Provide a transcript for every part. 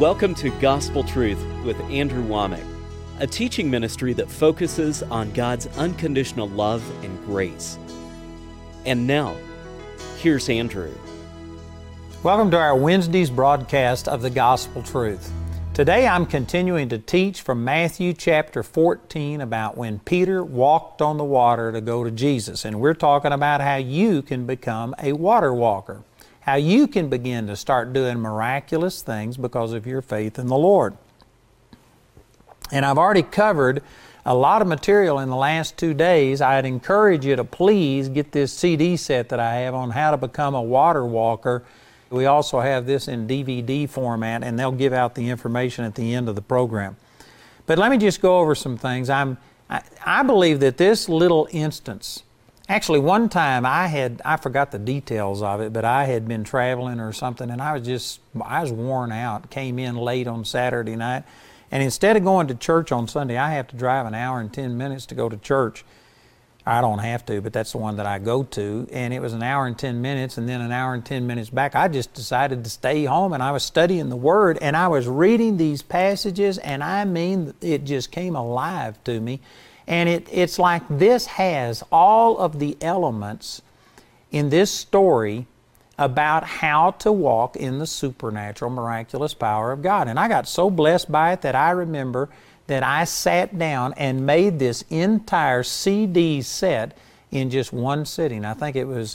Welcome to Gospel Truth with Andrew Womack, a teaching ministry that focuses on God's unconditional love and grace. And now, here's Andrew. Welcome to our Wednesday's broadcast of the Gospel Truth. Today I'm continuing to teach from Matthew chapter 14 about when Peter walked on the water to go to Jesus. And we're talking about how you can become a water walker, how you can begin to start doing miraculous things because of your faith in the Lord. And I've already covered a lot of material in the last 2 days. I'd encourage you to please get this CD set that I have on how to become a water walker. We also have this in DVD format, and they'll give out the information at the end of the program. But let me just go over some things. I believe that this little instance, actually one time I forgot the details of it, but I had been traveling or something, and I was worn out, came in late on Saturday night, and instead of going to church on Sunday, I have to drive an hour and 10 minutes to go to church. I don't have to, but that's the one that I go to. And it was an hour and 10 minutes and then an hour and 10 minutes back. I just decided to stay home, and I was studying the Word, and I was reading these passages, and I mean, it just came alive to me. And it's like this has all of the elements in this story about how to walk in the supernatural, miraculous power of God. And I got so blessed by it that I remember that I sat down and made this entire CD set in just one sitting. I think it was,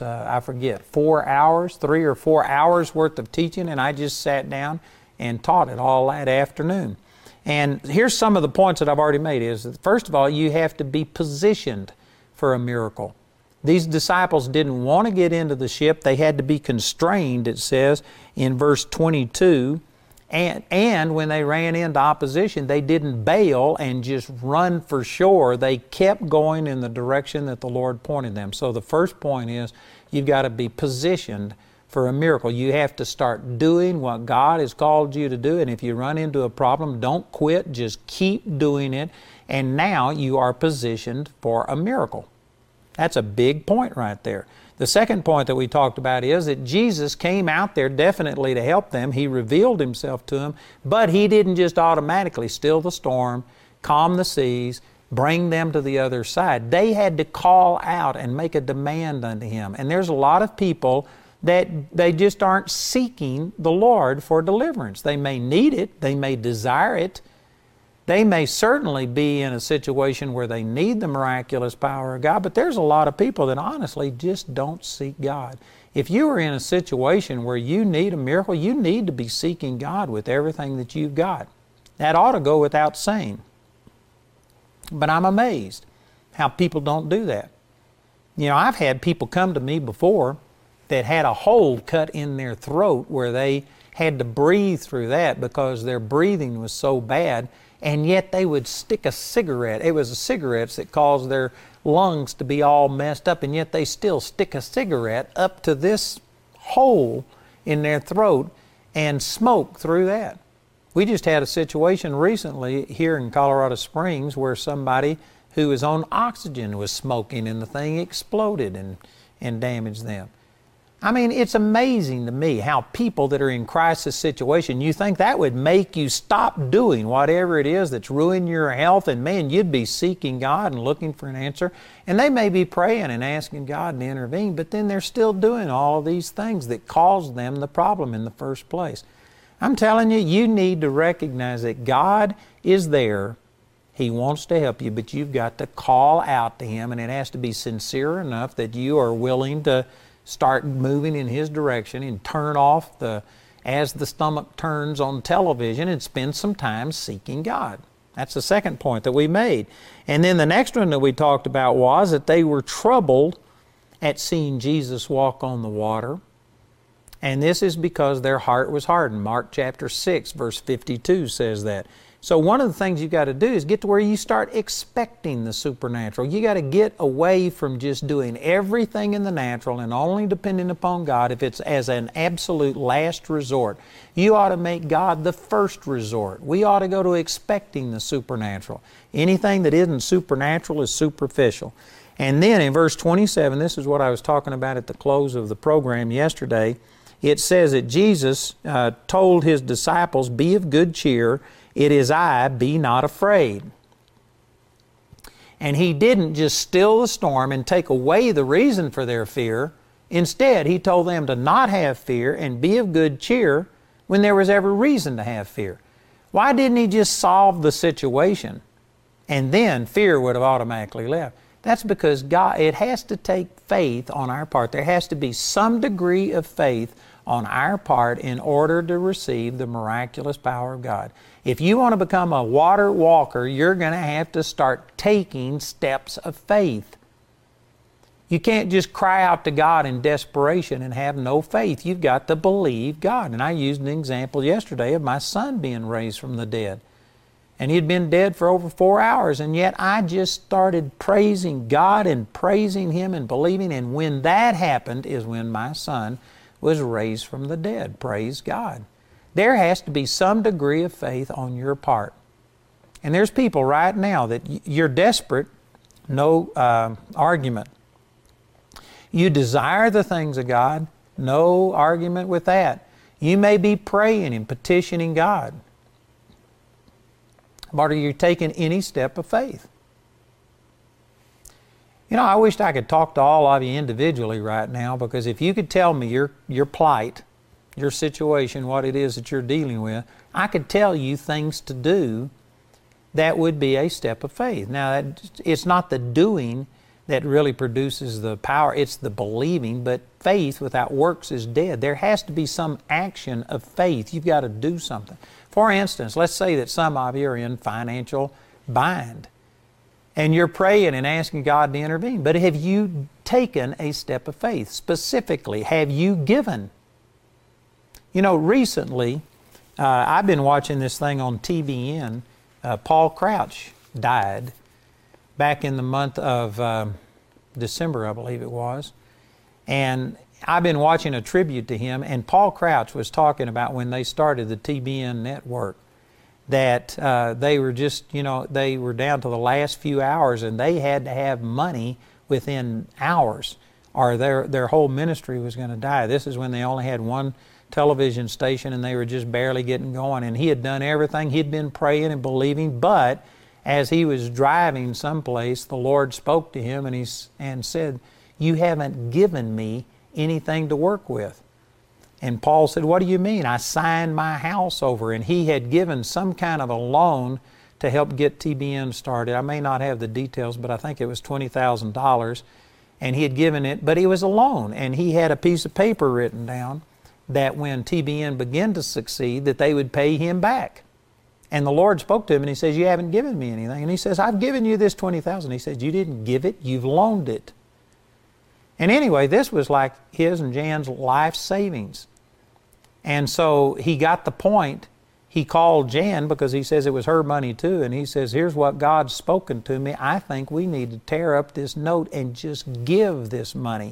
3 or 4 hours worth of teaching, and I just sat down and taught it all that afternoon. And here's some of the points that I've already made is that, first of all, you have to be positioned for a miracle. These disciples didn't want to get into the ship. They had to be constrained, it says in verse 22. And when they ran into opposition, they didn't bail and just run for shore. They kept going in the direction that the Lord pointed them. So the first point is you've got to be positioned for a miracle. You have to start doing what God has called you to do. And if you run into a problem, don't quit. Just keep doing it. And now you are positioned for a miracle. That's a big point right there. The second point that we talked about is that Jesus came out there definitely to help them. He revealed Himself to them, but He didn't just automatically still the storm, calm the seas, bring them to the other side. They had to call out and make a demand unto Him. And there's a lot of people that they just aren't seeking the Lord for deliverance. They may need it, they may desire it, they may certainly be in a situation where they need the miraculous power of God, but there's a lot of people that honestly just don't seek God. If you are in a situation where you need a miracle, you need to be seeking God with everything that you've got. That ought to go without saying. But I'm amazed how people don't do that. You know, I've had people come to me before that had a hole cut in their throat where they had to breathe through that because their breathing was so bad, and yet they would stick a cigarette. It was the cigarettes that caused their lungs to be all messed up, and yet they still stick a cigarette up to this hole in their throat and smoke through that. We just had a situation recently here in Colorado Springs where somebody who was on oxygen was smoking, and the thing exploded and damaged them. I mean, it's amazing to me how people that are in crisis situation, you think that would make you stop doing whatever it is that's ruining your health, and man, you'd be seeking God and looking for an answer, and they may be praying and asking God to intervene, but then they're still doing all of these things that caused them the problem in the first place. I'm telling you, you need to recognize that God is there. He wants to help you, but you've got to call out to Him, and it has to be sincere enough that you are willing to start moving in His direction and turn off as the stomach turns on television, and spend some time seeking God. That's the second point that we made. And then the next one that we talked about was that they were troubled at seeing Jesus walk on the water. And this is because their heart was hardened. Mark chapter 6 verse 52 says that. So one of the things you've got to do is get to where you start expecting the supernatural. You got to get away from just doing everything in the natural and only depending upon God if it's as an absolute last resort. You ought to make God the first resort. We ought to go to expecting the supernatural. Anything that isn't supernatural is superficial. And then in verse 27, this is what I was talking about at the close of the program yesterday, it says that Jesus told His disciples, "Be of good cheer, it is I, be not afraid." And He didn't just still the storm and take away the reason for their fear. Instead, He told them to not have fear and be of good cheer when there was every reason to have fear. Why didn't He just solve the situation and then fear would have automatically left? That's because God, it has to take faith on our part. There has to be some degree of faith on our part in order to receive the miraculous power of God. If you want to become a water walker, you're going to have to start taking steps of faith. You can't just cry out to God in desperation and have no faith. You've got to believe God. And I used an example yesterday of my son being raised from the dead. And he'd been dead for over 4 hours, and yet I just started praising God and praising Him and believing. And when that happened is when my son was raised from the dead. Praise God. There has to be some degree of faith on your part. And there's people right now that you're desperate, no argument. You desire the things of God, no argument with that. You may be praying and petitioning God, but are you taking any step of faith? You know, I wished I could talk to all of you individually right now, because if you could tell me your plight, your situation, what it is that you're dealing with, I could tell you things to do that would be a step of faith. Now, it's not the doing that really produces the power, it's the believing, but faith without works is dead. There has to be some action of faith. You've got to do something. For instance, let's say that some of you are in financial bind, and you're praying and asking God to intervene. But have you taken a step of faith? Specifically, have you given? You know, recently, I've been watching this thing on TBN. Paul Crouch died back in the month of December, I believe it was. And I've been watching a tribute to him, and Paul Crouch was talking about when they started the TBN network, that they were just, you know, they were down to the last few hours, and they had to have money within hours, or their whole ministry was going to die. This is when they only had one television station, and they were just barely getting going. And he had done everything. He'd been praying and believing, but as he was driving someplace, the Lord spoke to him and said, "You haven't given me anything to work with." And Paul said, "What do you mean?" "I signed my house over." And he had given some kind of a loan to help get TBN started. I may not have the details, but I think it was $20,000. And he had given it, but it was a loan. And he had a piece of paper written down that when TBN began to succeed, that they would pay him back. And the Lord spoke to him and He says, "You haven't given me anything." And he says, "I've given you this $20,000. He says, "You didn't give it, you've loaned it." And anyway, this was like his and Jan's life savings. And so he got the point. He called Jan, because he says it was her money too, and he says, "Here's what God's spoken to me. I think we need to tear up this note and just give this money."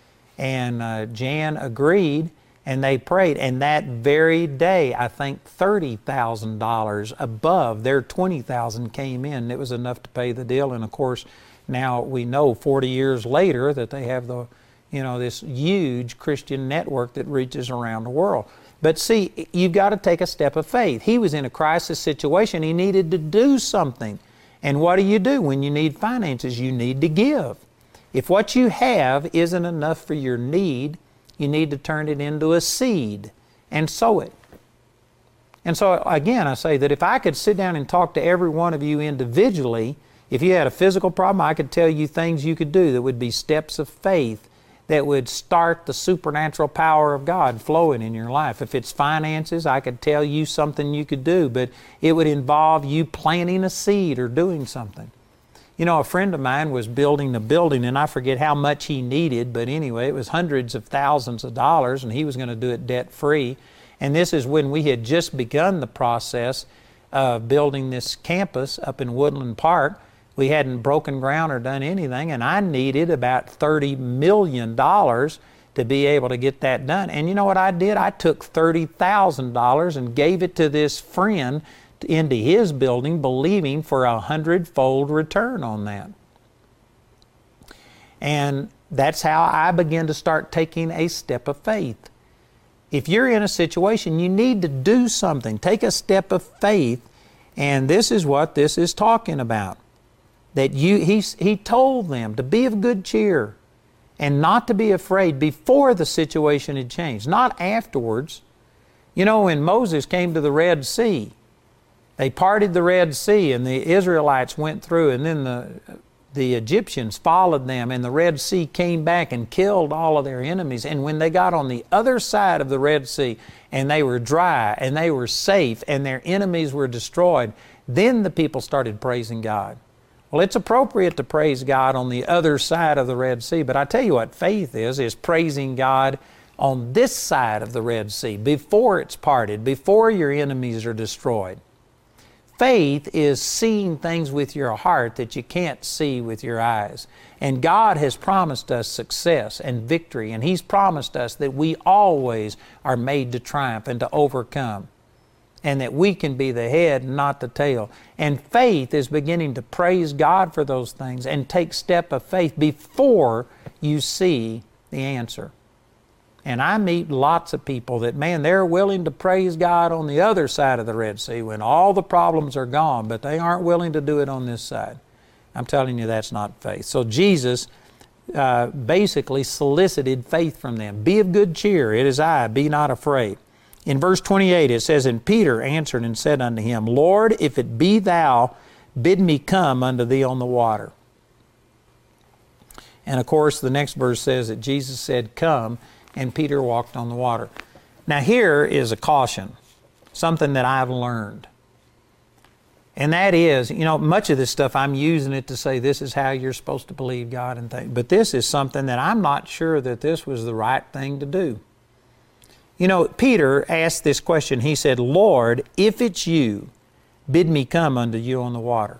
And Jan agreed, and they prayed. And that very day, I think $30,000 above their $20,000 came in. It was enough to pay the deal. And of course, now we know 40 years later that they have this huge Christian network that reaches around the world. But see, you've got to take a step of faith. He was in a crisis situation. He needed to do something. And what do when you need finances? You need to give. If what you have isn't enough for your need, you need to turn it into a seed and sow it. And so again, I say that if I could sit down and talk to every one of you individually, if you had a physical problem, I could tell you things you could do that would be steps of faith that would start the supernatural power of God flowing in your life. If it's finances, I could tell you something you could do, but it would involve you planting a seed or doing something. You know, a friend of mine was building a building, and I forget how much he needed, but anyway, it was hundreds of thousands of dollars, and he was going to do it debt-free. And this is when we had just begun the process of building this campus up in Woodland Park. We hadn't broken ground or done anything, and I needed about $30 million to be able to get that done. And you know what I did? I took $30,000 and gave it to this friend into his building, believing for 100-fold return on that. And that's how I began to start taking a step of faith. If you're in a situation, you need to do something. Take a step of faith, and this is what this is talking about. That he told them to be of good cheer and not to be afraid before the situation had changed, not afterwards. You know, when Moses came to the Red Sea, they parted the Red Sea and the Israelites went through, and then the Egyptians followed them, and the Red Sea came back and killed all of their enemies. And when they got on the other side of the Red Sea and they were dry and they were safe and their enemies were destroyed, then the people started praising God. Well, it's appropriate to praise God on the other side of the Red Sea, but I tell you what faith is praising God on this side of the Red Sea, before it's parted, before your enemies are destroyed. Faith is seeing things with your heart that you can't see with your eyes. And God has promised us success and victory, and He's promised us that we always are made to triumph and to overcome, and that we can be the head and not the tail. And faith is beginning to praise God for those things and take step of faith before you see the answer. And I meet lots of people that, man, they're willing to praise God on the other side of the Red Sea when all the problems are gone, but they aren't willing to do it on this side. I'm telling you, that's not faith. So Jesus basically solicited faith from them. Be of good cheer, it is I, be not afraid. In verse 28 it says, And Peter answered and said unto Him, Lord, if it be Thou, bid me come unto Thee on the water. And of course the next verse says that Jesus said, Come, and Peter walked on the water. Now here is a caution, something that I've learned. And that is, you know, much of this stuff I'm using it to say this is how you're supposed to believe God and things. But this is something that I'm not sure that this was the right thing to do. You know, Peter asked this question. He said, Lord, if it's You, bid me come unto You on the water.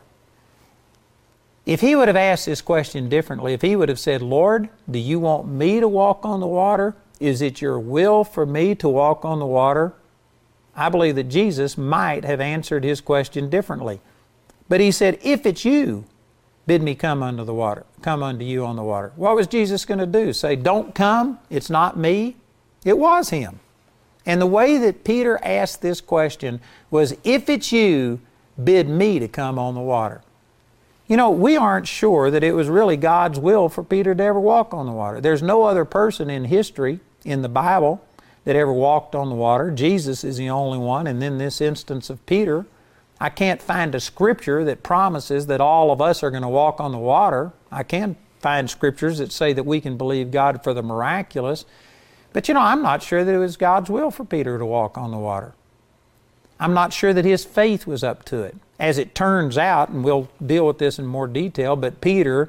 If he would have asked this question differently, if he would have said, Lord, do You want me to walk on the water? Is it Your will for me to walk on the water? I believe that Jesus might have answered his question differently. But he said, if it's You, bid me come unto the water, come unto You on the water. What was Jesus going to do? Say, don't come, it's not me? It was Him. And the way that Peter asked this question was, if it's You, bid me to come on the water. You know, we aren't sure that it was really God's will for Peter to ever walk on the water. There's no other person in history, in the Bible, that ever walked on the water. Jesus is the only one, and then this instance of Peter. I can't find a scripture that promises that all of us are going to walk on the water. I can find scriptures that say that we can believe God for the miraculous. But you know, I'm not sure that it was God's will for Peter to walk on the water. I'm not sure that his faith was up to it. As it turns out, and we'll deal with this in more detail, but Peter,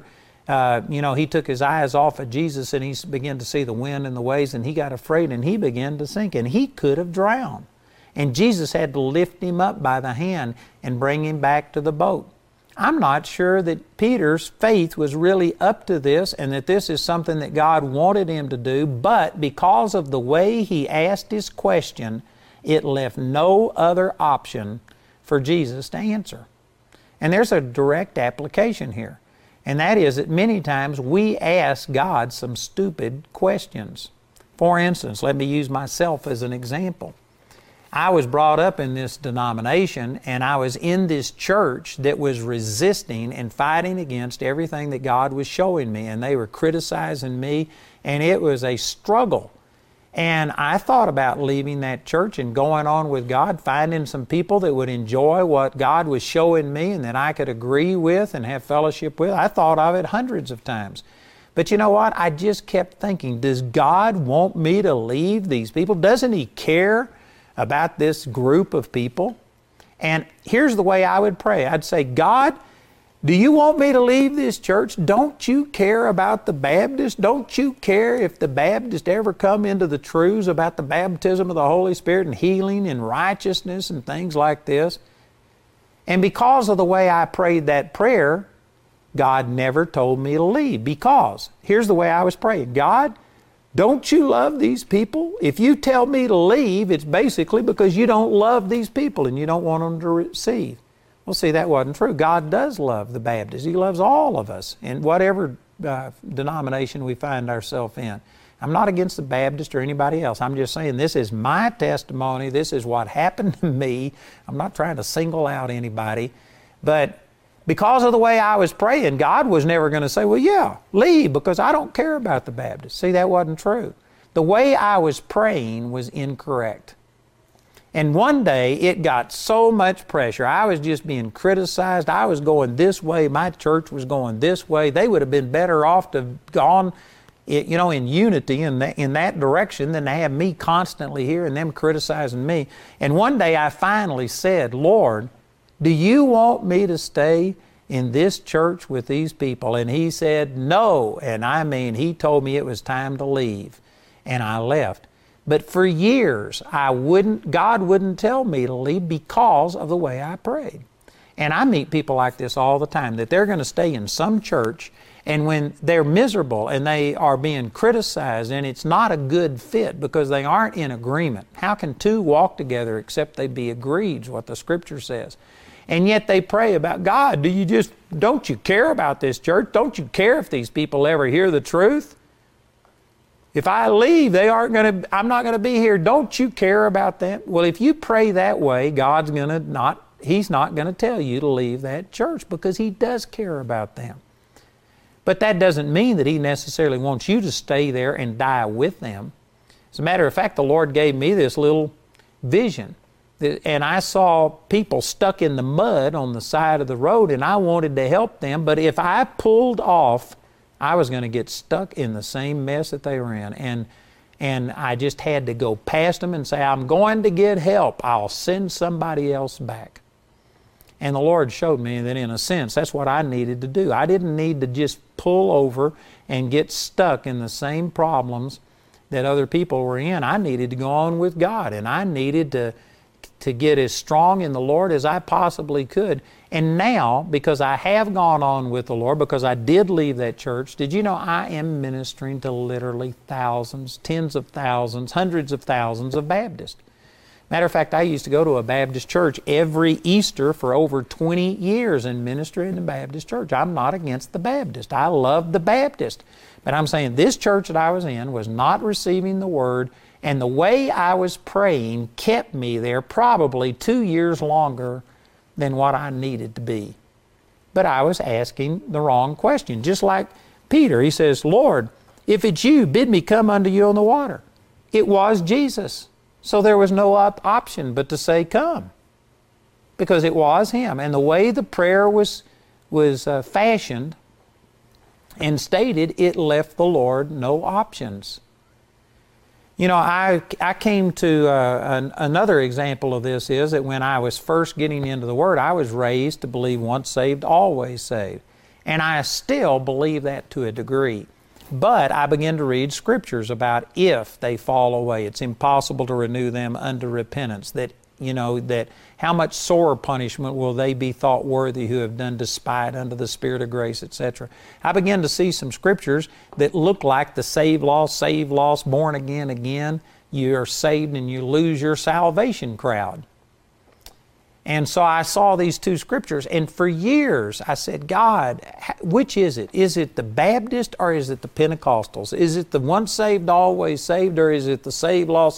he took his eyes off of Jesus and he began to see the wind and the waves, and he got afraid and he began to sink, and he could have drowned. And Jesus had to lift him up by the hand and bring him back to the boat. I'm not sure that Peter's faith was really up to this and that this is something that God wanted him to do, but because of the way he asked his question, it left no other option for Jesus to answer. And there's a direct application here. And that is that many times we ask God some stupid questions. For instance, let me use myself as an example. I was brought up in this denomination, and I was in this church that was resisting and fighting against everything that God was showing me, and they were criticizing me, and it was a struggle. And I thought about leaving that church and going on with God, finding some people that would enjoy what God was showing me and that I could agree with and have fellowship with. I thought of it hundreds of times. But you know what? I just kept thinking, does God want me to leave these people? Doesn't He care about this group of people? And here's the way I would pray. I'd say, God, do You want me to leave this church? Don't You care about the Baptists? Don't You care if the Baptists ever come into the truths about the baptism of the Holy Spirit and healing and righteousness and things like this? And because of the way I prayed that prayer, God never told me to leave. Because, here's the way I was praying. God, don't You love these people? If You tell me to leave, it's basically because You don't love these people and You don't want them to receive. Well, see, that wasn't true. God does love the Baptists. He loves all of us in whatever denomination we find ourselves in. I'm not against the Baptist or anybody else. I'm just saying this is my testimony. This is what happened to me. I'm not trying to single out anybody. But because of the way I was praying, God was never going to say, well, yeah, leave because I don't care about the Baptist. See, that wasn't true. The way I was praying was incorrect. And one day it got so much pressure. I was just being criticized. I was going this way. My church was going this way. They would have been better off to have gone, you know, in unity in that direction than to have me constantly here and them criticizing me. And one day I finally said, Lord, do you want me to stay in this church with these people? And He said, no. And I mean, He told me it was time to leave. And I left. But for years, God wouldn't tell me to leave because of the way I prayed. And I meet people like this all the time, that they're going to stay in some church, and when they're miserable and they are being criticized and it's not a good fit because they aren't in agreement. How can two walk together except they be agreed, is what the Scripture says. And yet they pray about, God, don't you care about this church? Don't you care if these people ever hear the truth? If I leave, I'm not going to be here. Don't you care about that? Well, if you pray that way, He's not going to tell you to leave that church because He does care about them. But that doesn't mean that He necessarily wants you to stay there and die with them. As a matter of fact, the Lord gave me this little vision. And I saw people stuck in the mud on the side of the road, and I wanted to help them. But if I pulled off, I was going to get stuck in the same mess that they were in. And I just had to go past them and say, I'm going to get help. I'll send somebody else back. And the Lord showed me that in a sense, that's what I needed to do. I didn't need to just pull over and get stuck in the same problems that other people were in. I needed to go on with God, and I needed to get as strong in the Lord as I possibly could. And now, because I have gone on with the Lord, because I did leave that church, did you know I am ministering to literally thousands, tens of thousands, hundreds of thousands of Baptists? Matter of fact, I used to go to a Baptist church every Easter for over 20 years and minister in the Baptist church. I'm not against the Baptist. I love the Baptist. But I'm saying this church that I was in was not receiving the Word, and the way I was praying kept me there probably 2 years longer than what I needed to be. But I was asking the wrong question. Just like Peter, he says, Lord, if it's you, bid me come unto you on the water. It was Jesus. So there was no option but to say come, because it was Him. And the way the prayer was fashioned and stated, it left the Lord no options. You know, I came to another example of this is that when I was first getting into the Word, I was raised to believe once saved, always saved. And I still believe that to a degree. But I began to read Scriptures about if they fall away, it's impossible to renew them unto repentance. That how much sore punishment will they be thought worthy who have done despite unto the Spirit of grace, etc. I began to see some Scriptures that look like the save lost, born again. You are saved and you lose your salvation crowd. And so I saw these two Scriptures, and for years I said, God, which is it? Is it the Baptist or is it the Pentecostals? Is it the once saved, always saved, or is it the saved lost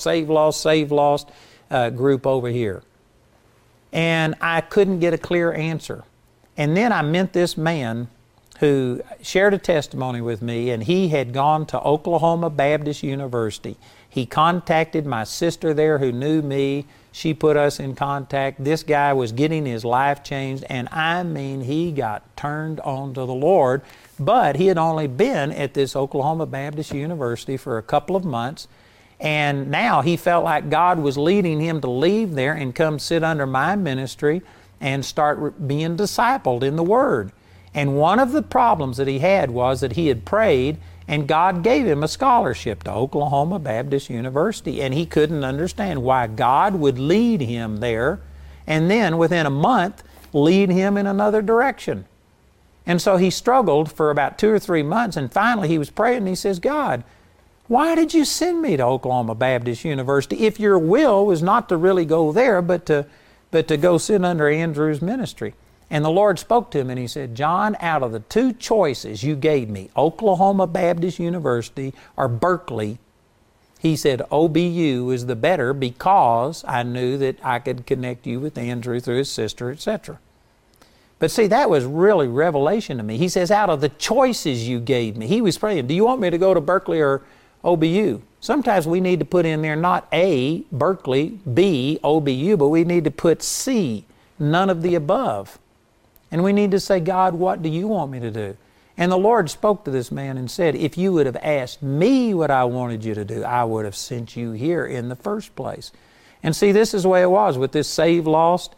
group over here? And I couldn't get a clear answer. And then I met this man who shared a testimony with me, and he had gone to Oklahoma Baptist University. He contacted my sister there who knew me. She put us in contact. This guy was getting his life changed, and I mean, he got turned on to the Lord. But he had only been at this Oklahoma Baptist University for a couple of months, and now he felt like God was leading him to leave there and come sit under my ministry and start being discipled in the Word. And one of the problems that he had was that he had prayed, and God gave him a scholarship to Oklahoma Baptist University, and he couldn't understand why God would lead him there and then within a month lead him in another direction. And so he struggled for about 2 or 3 months, and finally he was praying and he says, God, why did you send me to Oklahoma Baptist University if your will was not to really go there but to go sit under Andrew's ministry? And the Lord spoke to him and He said, John, out of the two choices you gave me, Oklahoma Baptist University or Berkeley, He said OBU is the better because I knew that I could connect you with Andrew through his sister, etc. But see, that was really revelation to me. He says, out of the choices you gave me, He was praying, do you want me to go to Berkeley or OBU? Sometimes we need to put in there not A, Berkeley, B, OBU, but we need to put C, none of the above. And we need to say, God, what do you want me to do? And the Lord spoke to this man and said, if you would have asked me what I wanted you to do, I would have sent you here in the first place. And see, this is the way it was with this save, lost,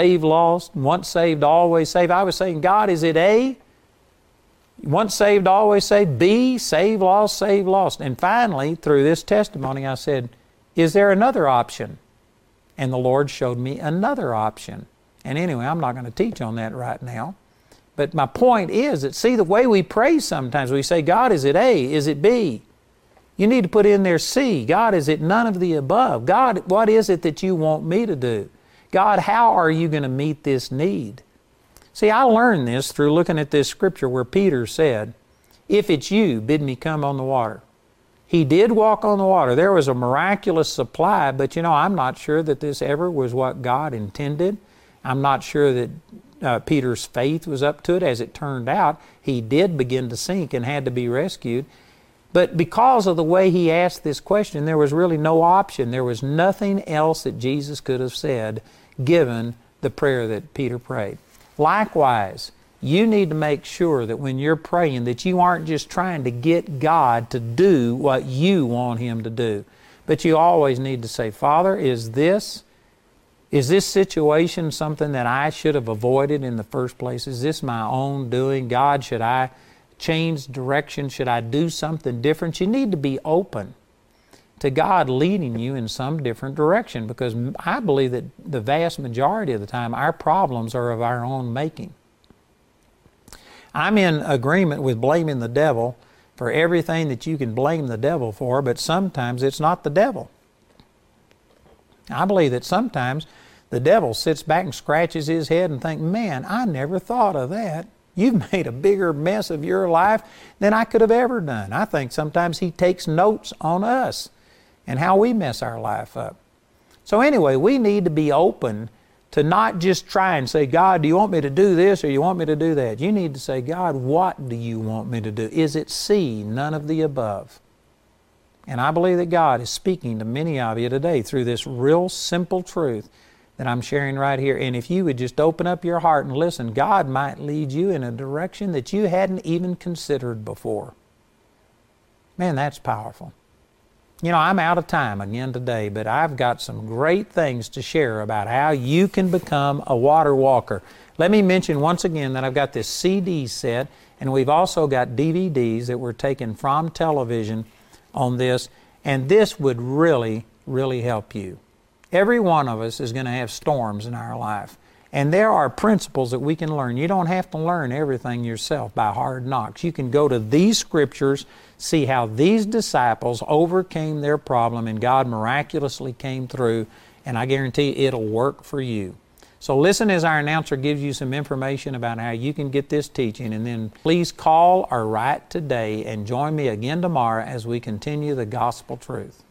once saved, always saved. I was saying, God, is it A? Once saved, always saved. B, save, lost, save, lost. And finally, through this testimony, I said, is there another option? And the Lord showed me another option. And anyway, I'm not going to teach on that right now. But my point is that, see, the way we pray sometimes, we say, God, is it A? Is it B? You need to put in there C. God, is it none of the above? God, what is it that you want me to do? God, how are you going to meet this need? See, I learned this through looking at this scripture where Peter said, if it's you, bid me come on the water. He did walk on the water. There was a miraculous supply, but I'm not sure that this ever was what God intended. I'm not sure that Peter's faith was up to it. As it turned out, he did begin to sink and had to be rescued. But because of the way he asked this question, there was really no option. There was nothing else that Jesus could have said given the prayer that Peter prayed. Likewise, you need to make sure that when you're praying that you aren't just trying to get God to do what you want Him to do. But you always need to say, Father, is this situation something that I should have avoided in the first place? Is this my own doing? God, should I change direction? Should I do something different? You need to be open to God leading you in some different direction, because I believe that the vast majority of the time our problems are of our own making. I'm in agreement with blaming the devil for everything that you can blame the devil for, but sometimes it's not the devil. I believe that sometimes the devil sits back and scratches his head and thinks, man, I never thought of that. You've made a bigger mess of your life than I could have ever done. I think sometimes he takes notes on us and how we mess our life up. So anyway, we need to be open to not just try and say, God, do you want me to do this or you want me to do that? You need to say, God, what do you want me to do? Is it C, none of the above? And I believe that God is speaking to many of you today through this real simple truth that I'm sharing right here. And if you would just open up your heart and listen, God might lead you in a direction that you hadn't even considered before. Man, that's powerful. I'm out of time again today, but I've got some great things to share about how you can become a water walker. Let me mention once again that I've got this CD set, and we've also got DVDs that were taken from television on this, and this would really, really help you. Every one of us is going to have storms in our life, and there are principles that we can learn. You don't have to learn everything yourself by hard knocks. You can go to these scriptures, see how these disciples overcame their problem and God miraculously came through, and I guarantee it'll work for you. So listen as our announcer gives you some information about how you can get this teaching, and then please call or write today and join me again tomorrow as we continue the gospel truth.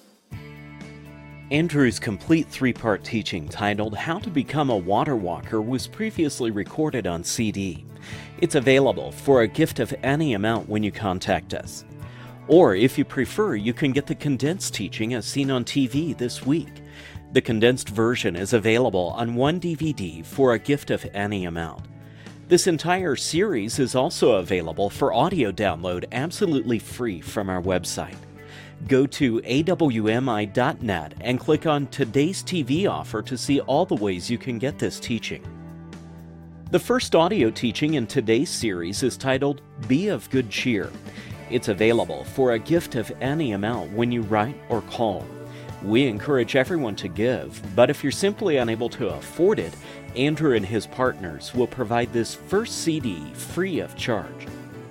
Andrew's complete three-part teaching titled How to Become a Water Walker was previously recorded on CD. It's available for a gift of any amount when you contact us. Or if you prefer, you can get the condensed teaching as seen on TV this week. The condensed version is available on one DVD for a gift of any amount. This entire series is also available for audio download absolutely free from our website. Go to awmi.net and click on Today's TV Offer to see all the ways you can get this teaching. The first audio teaching in today's series is titled Be of Good Cheer. It's available for a gift of any amount when you write or call. We encourage everyone to give, but if you're simply unable to afford it, Andrew and his partners will provide this first CD free of charge.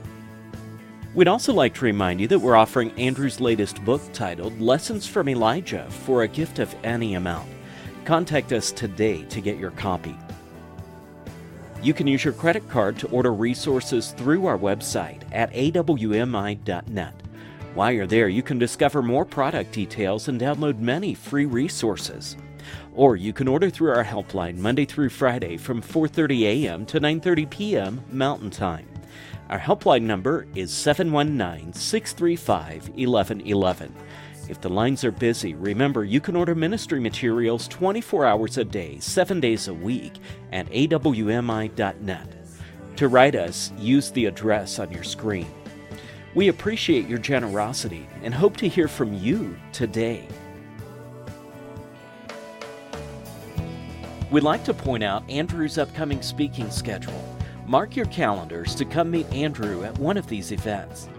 We'd also like to remind you that we're offering Andrew's latest book titled Lessons from Elijah for a gift of any amount. Contact us today to get your copy. You can use your credit card to order resources through our website at awmi.net. While you're there, you can discover more product details and download many free resources. Or you can order through our helpline Monday through Friday from 4:30 a.m. to 9:30 p.m. Mountain Time. Our helpline number is 719-635-1111. If the lines are busy, remember you can order ministry materials 24 hours a day, 7 days a week at awmi.net. To write us, use the address on your screen. We appreciate your generosity and hope to hear from you today. We'd like to point out Andrew's upcoming speaking schedule. Mark your calendars to come meet Andrew at one of these events.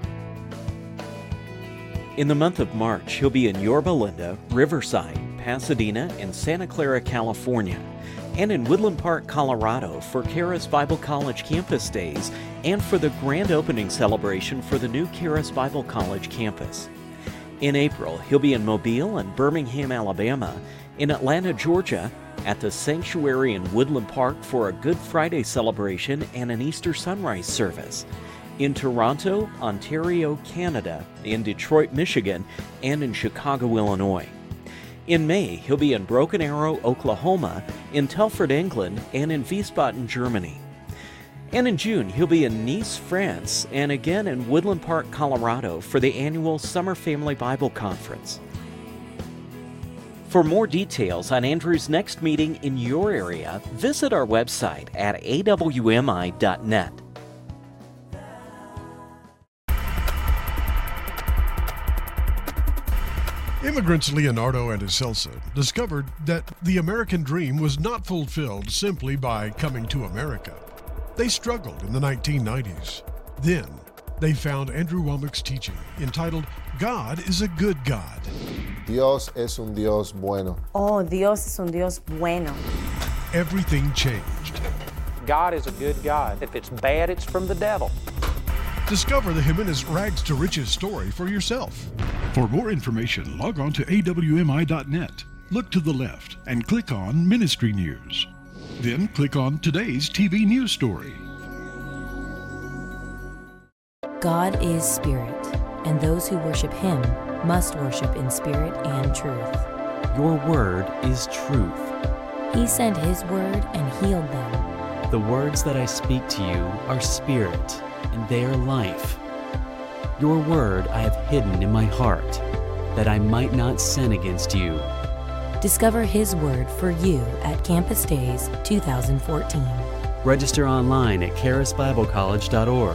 In the month of March, he'll be in Yorba Linda, Riverside, Pasadena, and Santa Clara, California, and in Woodland Park, Colorado for Charis Bible College Campus Days and for the grand opening celebration for the new Charis Bible College campus. In April, he'll be in Mobile and Birmingham, Alabama, in Atlanta, Georgia, at the Sanctuary in Woodland Park for a Good Friday celebration and an Easter sunrise service, in Toronto, Ontario, Canada, in Detroit, Michigan, and in Chicago, Illinois. In May, he'll be in Broken Arrow, Oklahoma, in Telford, England, and in Wiesbaden, Germany. And in June, he'll be in Nice, France, and again in Woodland Park, Colorado for the annual Summer Family Bible Conference. For more details on Andrew's next meeting in your area, visit our website at awmi.net. Immigrants Leonardo and Iselsa discovered that the American dream was not fulfilled simply by coming to America. They struggled in the 1990s. Then, they found Andrew Wommack's teaching entitled, God is a Good God. Dios es un Dios bueno. Oh, Dios es un Dios bueno. Everything changed. God is a good God. If it's bad, it's from the devil. Discover the Jimenez Rags to Riches story for yourself. For more information, log on to awmi.net. Look to the left and click on Ministry News. Then click on today's TV news story. God is spirit, and those who worship Him must worship in spirit and truth. Your word is truth. He sent His word and healed them. The words that I speak to you are spirit, and they are life. Your word I have hidden in my heart, that I might not sin against you. Discover His word for you at Campus Days 2014. Register online at charisbiblecollege.org.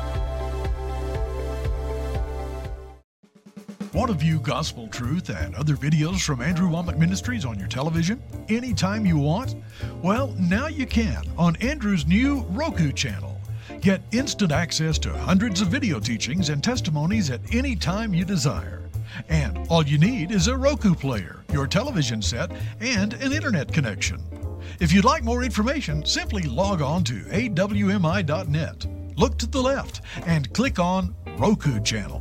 Want to view Gospel Truth and other videos from Andrew Wommack Ministries on your television anytime you want? Well, now you can on Andrew's new Roku channel. Get instant access to hundreds of video teachings and testimonies at any time you desire. And all you need is a Roku player, your television set, and an internet connection. If you'd like more information, simply log on to awmi.net. Look to the left and click on Roku channel.